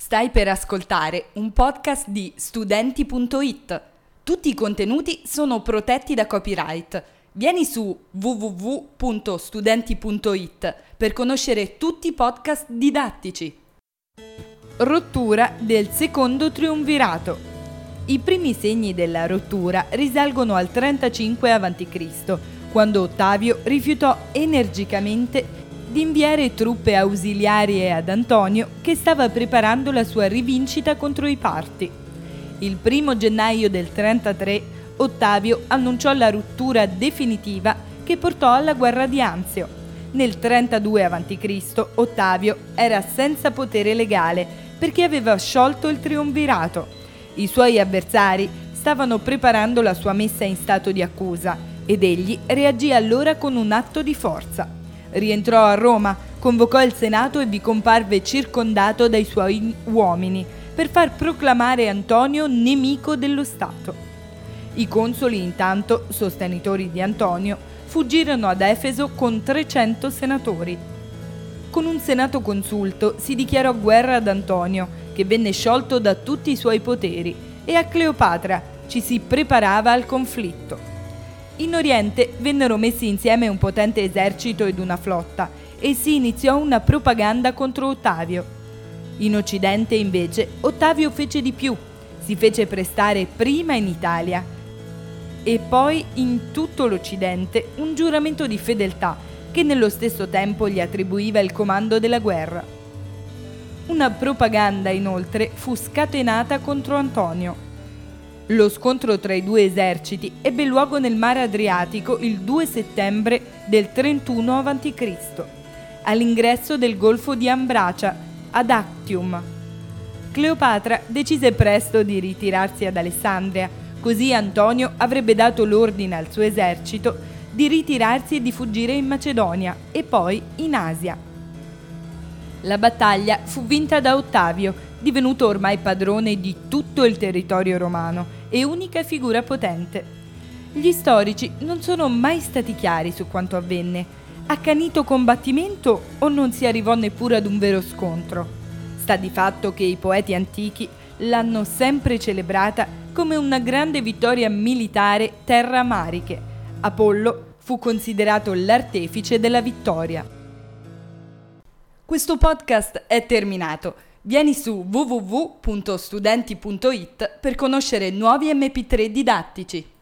Stai per ascoltare un podcast di studenti.it. Tutti i contenuti sono protetti da copyright. Vieni su www.studenti.it per conoscere tutti i podcast didattici. Rottura del secondo triumvirato. I primi segni della rottura risalgono al 35 a.C., quando Ottavio rifiutò energicamente di inviare truppe ausiliarie ad Antonio, che stava preparando la sua rivincita contro i Parti. Il 1 gennaio del 33 Ottavio annunciò la rottura definitiva che portò alla guerra di Anzio. Nel 32 a.C. Ottavio era senza potere legale perché aveva sciolto il triumvirato. I suoi avversari stavano preparando la sua messa in stato di accusa ed egli reagì allora con un atto di forza. Rientrò a Roma, convocò il Senato e vi comparve circondato dai suoi uomini per far proclamare Antonio nemico dello Stato. I consoli, intanto, sostenitori di Antonio, fuggirono ad Efeso con 300 senatori. Con un senato consulto si dichiarò guerra ad Antonio, che venne sciolto da tutti i suoi poteri, e a Cleopatra ci si preparava al conflitto. In Oriente vennero messi insieme un potente esercito ed una flotta e si iniziò una propaganda contro Ottavio. In Occidente, invece, Ottavio fece di più. Si fece prestare prima in Italia e poi in tutto l'Occidente un giuramento di fedeltà che nello stesso tempo gli attribuiva il comando della guerra. Una propaganda, inoltre, fu scatenata contro Antonio. Lo scontro tra i due eserciti ebbe luogo nel mare Adriatico il 2 settembre del 31 a.C., all'ingresso del golfo di Ambracia, ad Actium. Cleopatra decise presto di ritirarsi ad Alessandria, così Antonio avrebbe dato l'ordine al suo esercito di ritirarsi e di fuggire in Macedonia e poi in Asia. La battaglia fu vinta da Ottavio, divenuto ormai padrone di tutto il territorio romano e unica figura potente. Gli storici non sono mai stati chiari su quanto avvenne, accanito combattimento o non si arrivò neppure ad un vero scontro. Sta di fatto che i poeti antichi l'hanno sempre celebrata come una grande vittoria militare terra Mariche. Apollo fu considerato l'artefice della vittoria. Questo podcast è terminato. Vieni su www.studenti.it per conoscere nuovi MP3 didattici.